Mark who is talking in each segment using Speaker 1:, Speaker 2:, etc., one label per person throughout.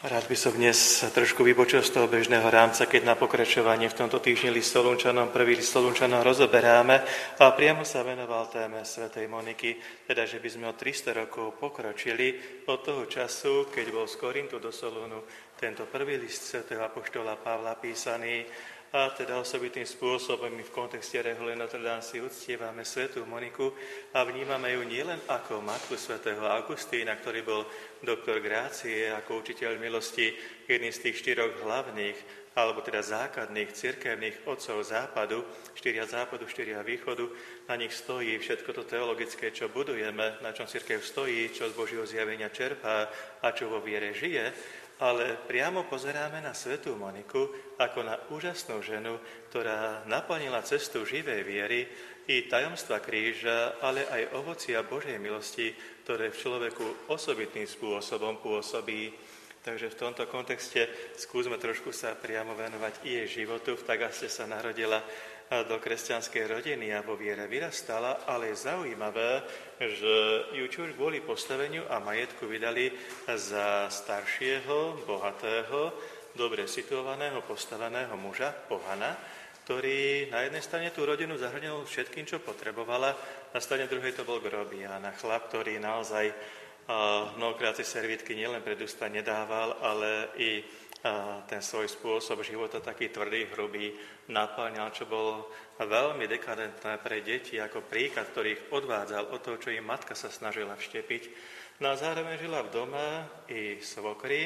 Speaker 1: Rád by som dnes trošku vypočul z toho bežného rámca, keď na pokračovanie v tomto týždni list Solunčanom, prvý list Solunčanom rozoberáme a priamo sa venoval téme svätej Moniky, teda že by sme o 300 rokov pokročili od toho času, keď bol z Korintu do Solúnu tento prvý list svätého apoštola Pavla písaný. A teda osobitým spôsobom my v kontexte Rehole Notre Dame si uctievame svätú Moniku a vnímame ju nielen ako matku svätého Augustína, ktorý bol doktor grácie, ako učiteľ milosti, jedným z tých 4 hlavných, alebo teda základných cirkevných otcov západu, 4 západu, 4 východu, na nich stojí všetko to teologické, čo budujeme, na čom cirkev stojí, čo z Božieho zjavenia čerpá a čo vo viere žije. Ale priamo pozeráme na svätú Moniku ako na úžasnú ženu, ktorá naplnila cestu živej viery i tajomstva kríža, ale aj ovocia Božej milosti, ktoré v človeku osobitným spôsobom pôsobí. Takže v tomto kontexte skúsme trošku sa priamo venovať i jej životu. Tak ste sa narodila do kresťanskej rodiny a vo viere vyrastala, ale je zaujímavé, že ju či už kvôli postaveniu a majetku vydali za staršieho, bohatého, dobre situovaného, postaveného muža, pohana, ktorý na jednej strane tú rodinu zahrnul všetkým, čo potrebovala, na strane druhej to bol Grobián, chlap, ktorý naozaj mnohokrát si servítky nielen pred ústa nedával, ale i ten svoj spôsob života taký tvrdý, hrubý naplňal, čo bolo veľmi dekadentné pre deti ako príklad, ktorý ich odvádzal od toho, čo im matka sa snažila vštepiť. No a zároveň žila v dome i svokry,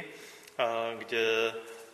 Speaker 1: kde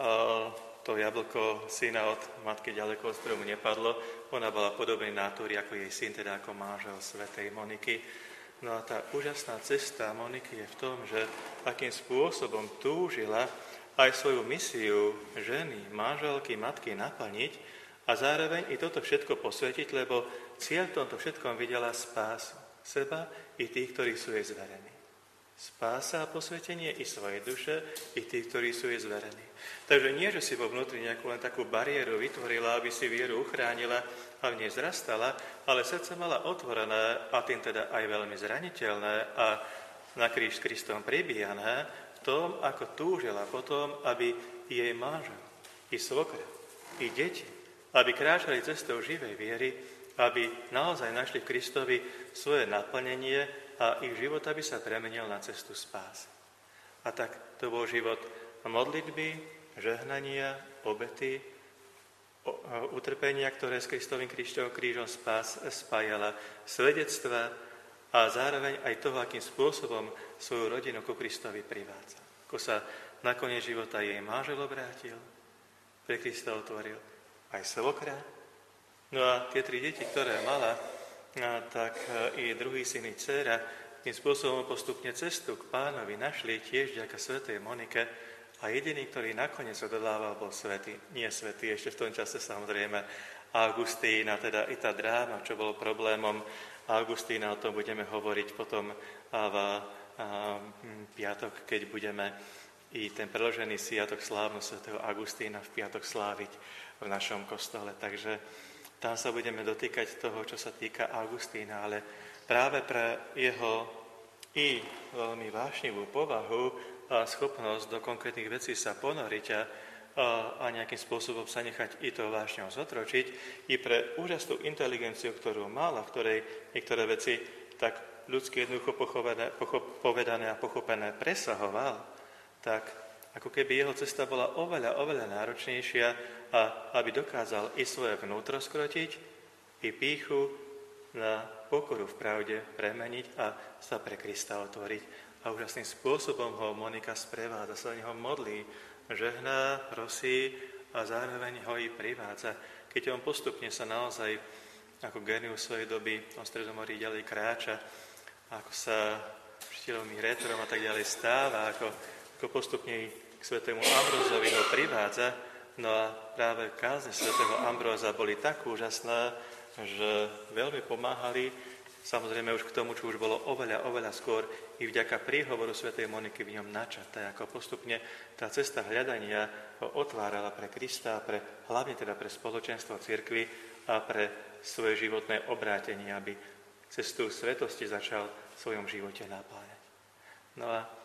Speaker 1: to jablko syna od matky ďaleko od stromu nepadlo. Ona bola podobnej natúry ako jej syn, teda ako manžel svätej Moniky. No a tá úžasná cesta Moniky je v tom, že akým spôsobom túžila aj svoju misiu ženy, manželky, matky naplniť a zároveň i toto všetko posvetiť, lebo cieľ v tomto všetkom videla spásu seba i tých, ktorí sú jej zverení. Spása a posvetenie i svojej duše, i tých, ktorí sú jej zverení. Takže nie, že si vo vnútri nejakú len takú bariéru vytvorila, aby si vieru uchránila a v nej zrastala, ale srdce mala otvorené a tým teda aj veľmi zraniteľné a na kríž s Kristom pribíjané v tom, ako túžila potom, aby jej manžel, i svokra, i deti, aby kráčali cestou živej viery, aby naozaj našli v Kristovi svoje naplnenie a ich život, aby sa premenil na cestu spásy. A tak to bol život modlitby, žehnania, obety, utrpenia, ktoré s Kristovým krížom spájala, svedectva a zároveň aj toho, akým spôsobom svoju rodinu ku Kristovi privádza. Ako sa nakoniec života jej manžel obrátil, pre Krista otvoril aj svokra. No a tie 3 deti, ktoré mala, tak i druhý syn i dcéra tým spôsobom postupne cestu k Pánovi našli tiež vďaka svätej Monike a jediný, ktorý nakoniec odolával, bol svätý. Nie svätý, ešte v tom čase samozrejme Augustín, a teda i tá dráma, čo bol problémom Augustína, o tom budeme hovoriť potom v piatok, keď budeme i ten preložený sviatok slávnu svätého Augustína v piatok sláviť v našom kostole. Takže tam sa budeme dotýkať toho, čo sa týka Augustína, ale práve pre jeho i veľmi vášnivú povahu a schopnosť do konkrétnych vecí sa ponoriť a nejakým spôsobom sa nechať i to vášňou zotročiť, i pre úžasnú inteligenciu, ktorú mala, v ktorej niektoré veci tak ľudsky jednoducho povedané a pochopené presahoval, tak ako keby jeho cesta bola oveľa, oveľa náročnejšia a aby dokázal i svoje vnútro skrotiť, i pýchu na pokoru v pravde premeniť a sa pre Krista otvoriť. A úžasným spôsobom ho Monika sprevádza, sa neho modlí, žehná, prosí a zároveň ho i privádza. Keď on postupne sa naozaj ako genius svojej doby o Stredomorí ďalej kráča, ako sa štýlovým rétorom a tak ďalej stáva, ako postupne k svätému Ambrózovi ho privádza. No a práve kázne svätého Ambróza boli tak úžasné, že veľmi pomáhali, samozrejme už k tomu, čo už bolo oveľa, oveľa skôr, i vďaka príhovoru svätej Moniky v ňom načaté, ako postupne tá cesta hľadania ho otvárala pre Krista, hlavne teda pre spoločenstvo cirkvi a pre svoje životné obrátenie, aby cestu svetosti začal v svojom živote napájať. No a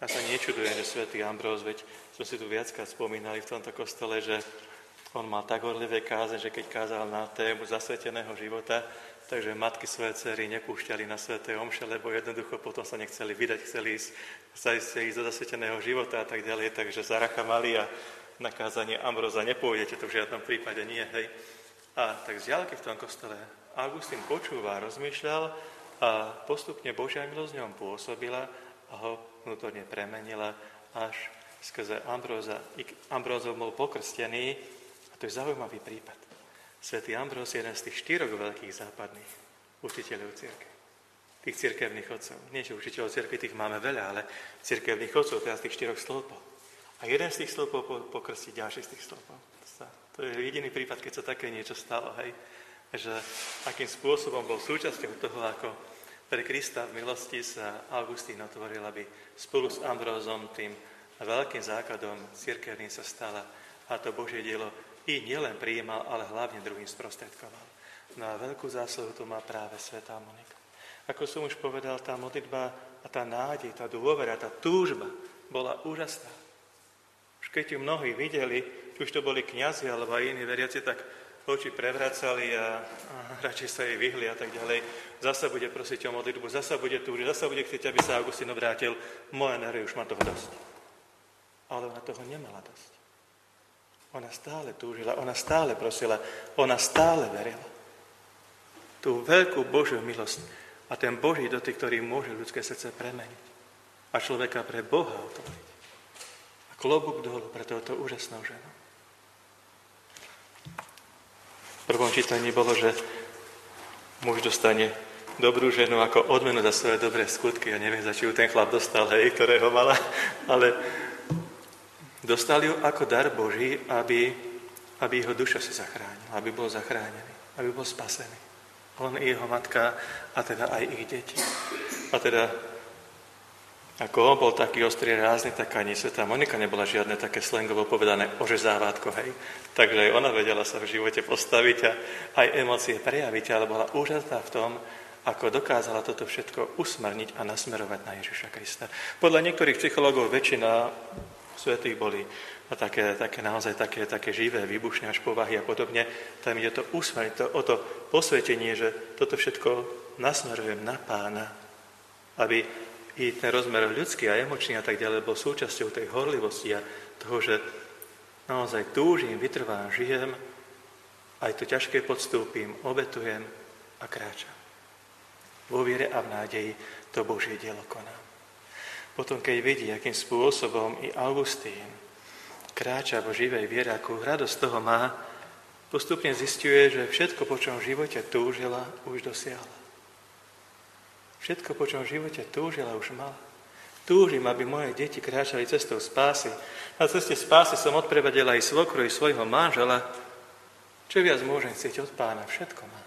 Speaker 1: Ja sa nečudujem, že svätý Ambróz, veď sme si tu viackrát spomínali v tomto kostole, že on mal tak horlivé káze, že keď kázal na tému zasveteného života, takže matky svoje dcery nepúšťali na sväté omše, lebo jednoducho potom sa nechceli vydať, chceli ísť do zasveteného života a tak ďalej, takže zaracha mali a na kázanie Ambróza nepôjdete, to v žiadnom prípade nie, hej. A tak z diaľky v tom kostole Augustín počúval, rozmýšľal a postupne Božia milosť ňom pôsobila a ho vnútorne premenila až skrze Ambróza. Ambrózov bol pokrstený a to je zaujímavý prípad. Svätý Ambróz je jeden z tých 4 veľkých západných učiteľov cirkvi. Tých cirkevných otcov. Nie, že učiteľov cirkvi tých máme veľa, ale cirkevných otcov, teda z tých 4 stĺpov. A jeden z tých stĺpov pokrstí ďalší z tých stĺpov. To je jediný prípad, keď sa také niečo stalo, hej. Že akým spôsobom bol súčasťou toho, ako pre Krista v milosti sa Augustín otvoril, aby spolu s Ambrózom tým veľkým základom cirkevným sa stala a to Božie dielo i nielen prijímal, ale hlavne druhým sprostredkoval. No a veľkú zásluhu tu má práve svätá Monika. Ako som už povedal, tá modlitba a tá nádej, tá dôvera, tá túžba bola úžasná. Už keď ju mnohí videli, či už to boli kňazi alebo aj iní veriaci, tak oči prevracali a radšej sa jej vyhli a tak ďalej. Zasa bude prosiť o modlitbu, zasa bude túžiť, zasa bude chcieť, aby sa Augustín obrátil. Moje nervy, už má toho dosť. Ale ona toho nemala dosť. Ona stále túžila, ona stále prosila, ona stále verila. Tú veľkú Božiu milosť a ten Boží dotyk, ktorý môže ľudské srdce premeniť a človeka pre Boha otvoriť. A klobúk dolu pre touto úžasnou ženu. V prvom čítaní bolo, že muž dostane dobrú ženu ako odmenu za svoje dobré skutky. Ja neviem, za či ju ten chlap dostal, hej, ktorého mala, ale dostal ju ako dar Boží, aby jeho duša si zachránila, aby bol zachránený, aby bol spasený. On i jeho matka a teda aj ich deti. A teda, ako on bol taký ostrý rázny, tak ani svätá Monika nebola žiadne také slangovo povedané ožezávátko, hej. Takže aj ona vedela sa v živote postaviť a aj emócie prejaviť, ale bola úžasná v tom, ako dokázala toto všetko usmerniť a nasmerovať na Ježiša Krista. Podľa niektorých psychológov väčšina svätých boli naozaj také živé, výbušné až povahy a podobne. Tam ide to usmeriť, o to posvetenie, že toto všetko nasmerujem na Pána, aby i ten rozmer ľudský a emočný a tak ďalej bol súčasťou tej horlivosti a toho, že naozaj túžim, vytrvám, žijem, aj to ťažké podstúpim, obetujem a kráčam. Vo viere a v nádeji to Božie dielo konám. Potom, keď vidí, akým spôsobom i Augustín kráča vo živej viere, akú radosť toho má, postupne zisťuje, že všetko, po čom v živote túžila, už dosiahla. Všetko, po čom v živote túžila, už mala. Túžim, aby moje deti kráčali cestou spásy. Na ceste spásy som odprevadila aj svokru, i svojho manžela. Čo viac môžem chcieť od Pána? Všetko má.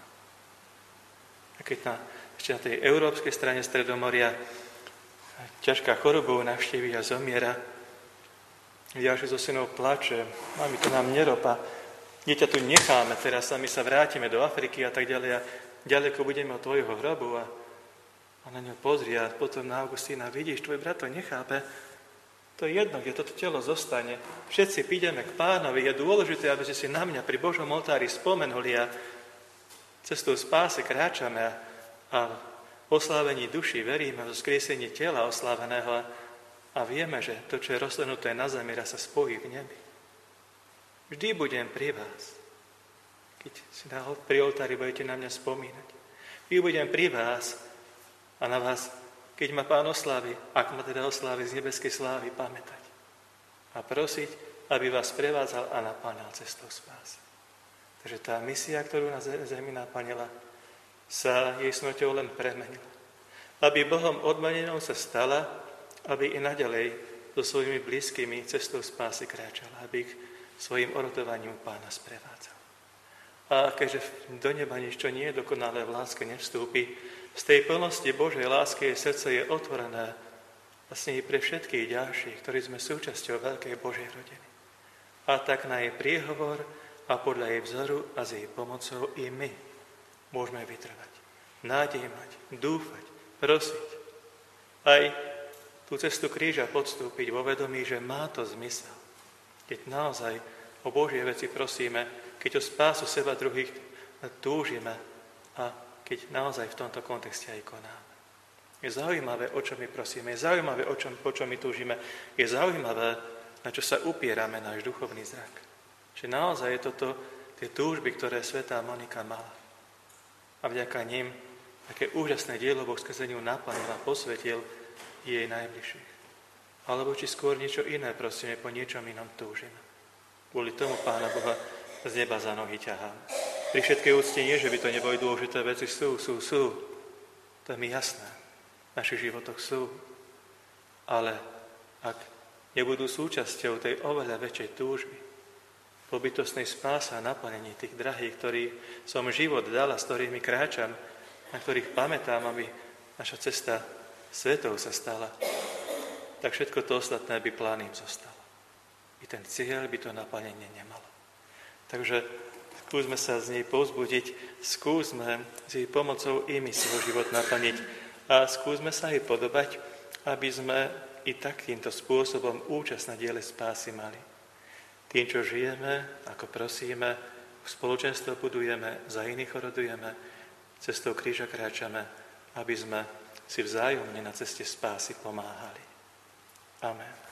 Speaker 1: A keď ešte na tej európskej strane Stredomoria ťažká chorobou navštíví a zomiera, ďalší zo synov plače, mami, to nám neropa, dieťa tu necháme, teraz sa my sa vrátime do Afriky a tak ďalej a ďaleko budeme od tvojho hrobu a na ňu pozrie a potom na Augustína, vidíš, tvoj brat to nechápe, to je jedno, kde toto telo zostane. Všetci prídeme k Pánovi, je dôležité, aby ste si na mňa pri Božom oltári spomenuli a cestou spásy kráčame a oslávení duši veríme v vzkriesenie tela osláveného a vieme, že to, čo je rozslednuté na zemi, raz sa spojí v nebi. Vždy budem pri vás, keď si pri oltári budete na mňa spomínať. Vždy budem pri vás a na vás, keď ma Pán oslávi, ak ma teda oslávi z nebeskej slávy, pamätať. A prosiť, aby vás prevádzal a napáňal cestou spásy. Takže tá misia, ktorú na zemi napáňala, sa jej smrťou len premenila. Aby Bohom odmenenou sa stala, aby i naďalej so svojimi blízkymi cestou spásy kráčala, aby ich svojim orodovaním Pána sprevádzal. A keďže do neba nič, čo nie je dokonalé v láske, nevstúpi, z tej plnosti Božej lásky jej srdce je otvorené vlastne i pre všetkých ďalších, ktorí sme súčasťou veľkej Božej rodiny. A tak na jej príhovor a podľa jej vzoru a s jej pomocou i my môžeme vytrvať, nádej mať, dúfať, prosiť. Aj tú cestu kríža podstúpiť vo vedomí, že má to zmysel. Keď naozaj o Božie veci prosíme, keď o spásu seba druhých túžime a keď naozaj v tomto kontexte aj konáme. Je zaujímavé, o čo my prosíme, je zaujímavé, po čom my túžime, je zaujímavé, na čo sa upierame náš duchovný zrak. Že naozaj je toto tie túžby, ktoré svätá Monika mala. A vďaka nim také úžasné dielo Boh skrze ňu naplnil a posvetil jej najbližších. Alebo či skôr niečo iné prosíme, po niečom inom túžime. Kvôli tomu Pána Boha z neba za nohy ťahám. Pri všetkej úcte nie, že by to neboli dôležité veci, sú. To je mi jasné. V našich životoch sú. Ale ak nebudú súčasťou tej oveľa väčšej túžby, po bytostnej spáse a naplnení tých drahých, ktorých som život dal a s ktorými kráčam, na ktorých pamätám, aby naša cesta svetou sa stala, tak všetko to ostatné by pláným zostalo. I ten cieľ by to naplnenie nemalo. Takže skúsme sa z nej povzbudiť, skúsme s jej pomocou i my svoj život naplniť a skúsme sa jej podobať, aby sme i takýmto spôsobom účasť na diele spásy mali. Tým, čo žijeme, ako prosíme, spoločenstvo budujeme, za iných orodujeme, cestou kríža kráčame, aby sme si vzájomne na ceste spásy pomáhali. Amen.